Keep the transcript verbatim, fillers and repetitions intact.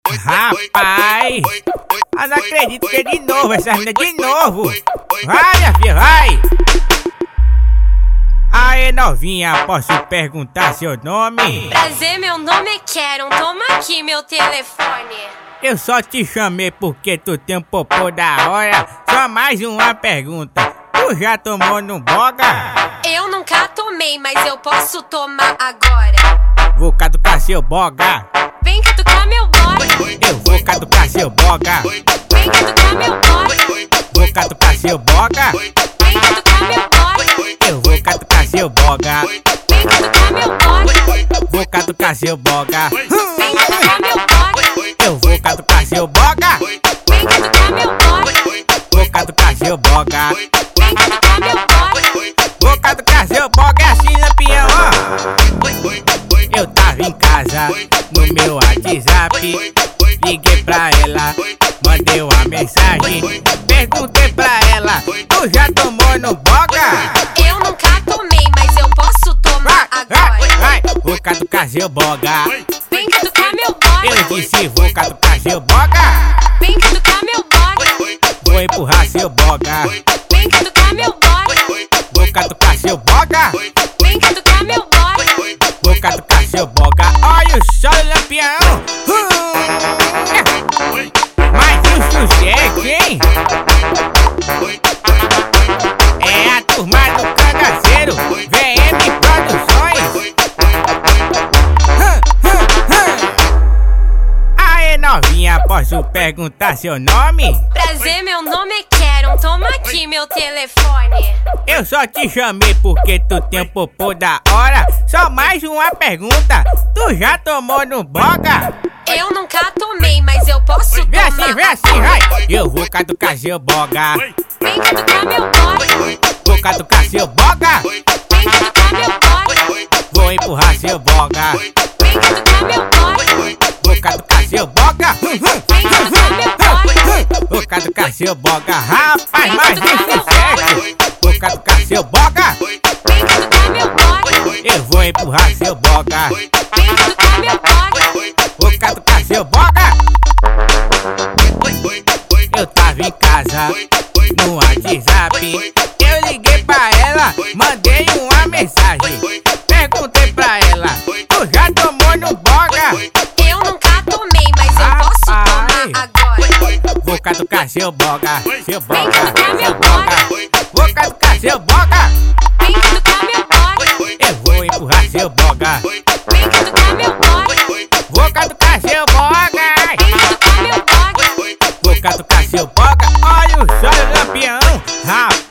Rapaz, eu não acredito que é de novo, essa menina de novo. Vai, minha filha, vai. Aê, novinha, posso perguntar seu nome? Prazer, meu nome é Karen, toma aqui meu telefone. Eu só te chamei porque tu tem um popô da hora. Só mais uma pergunta, tu já tomou no boga? Eu nunca tomei, mas eu posso tomar agora. Vou caducar seu boga. Vem caducar meu boga. Eu vou caducar seu boga. Vem caducar meu boga. Vou caducar seu boga. Vem caducar meu boga. Eu vou caducar seu boga. Vem caducar meu boga. Vou caducar seu boga. Vem caducar meu boga. Eu vou caducar seu boga. Vem caducar meu boga. Vou caducar seu boga. Vem caducar meu boga. Vou caducar seu boga, é assim, lampião, ó. Eu tava em casa, no meu WhatsApp. Liguei pra ela, mandei uma mensagem. Perguntei pra ela, tu já tomou no boga? Eu nunca tomei, mas eu posso tomar agora. Vai, vai, vou caducar seu boga. Vem caducar meu boga. Eu disse, vou caducar seu boga. Vem caducar meu boga. Vou empurrar seu boga. Vem caducar meu boga. Vou caducar seu boga. Vem caducar meu boga. Vou caducar seu boga. Olha o sol, lampião. Mais um sucesso, hein? É a turma do Cangaceiro, V M Produções. Aê, novinha, posso perguntar seu nome? Prazer, meu nome é Karen, toma aqui meu telefone. Eu só te chamei porque tu tem um popô da hora. Só mais uma pergunta, tu já tomou no boga? Eu nunca tomei, mas eu posso Vem tomar assim, vem assim, vai. Eu vou caducar seu boga. Vem caducar meu boga. Vou caducar seu boga. Vem caducar meu boga. Vou empurrar seu boga. Vem caducar meu boga. Vou caducar seu boga. Vem caducar meu boga. Vou caducar seu boga. Rapaz, mais um sucesso. Vou caducar seu boga. Vem caducar meu boga. Eu vou empurrar seu boga. Vem caducar meu boga. Vou caducar seu boga. Eu tava em casa, no WhatsApp. Eu liguei pra ela, mandei uma mensagem. Perguntei pra ela, tu já tomou no boga? Eu nunca tomei, mas eu posso tomar agora. Vou caducar seu boga, seu boga, Vem caducar meu seu boga. Vou caducar seu boga. Vem caducar meu boga. Eu vou empurrar seu boga. Vem caducar meu boga. Vou caducar seu boga. Vem caducar meu boga. Vou caducar seu boga. Olha o sol, lampião. Rapaz.